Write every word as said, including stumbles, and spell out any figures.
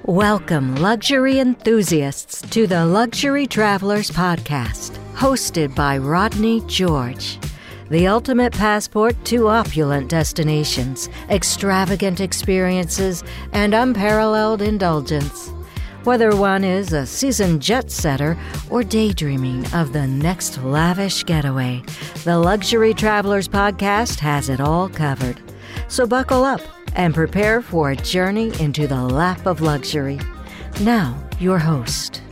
Welcome, luxury enthusiasts, to the Luxury Travelers Podcast, hosted by Rodney George. The ultimate passport to opulent destinations, extravagant experiences, and unparalleled indulgence. Whether one is a seasoned jet setter or daydreaming of the next lavish getaway, the Luxury Travelers Podcast has it all covered. So buckle up and prepare for a journey into the lap of luxury. Now, your host.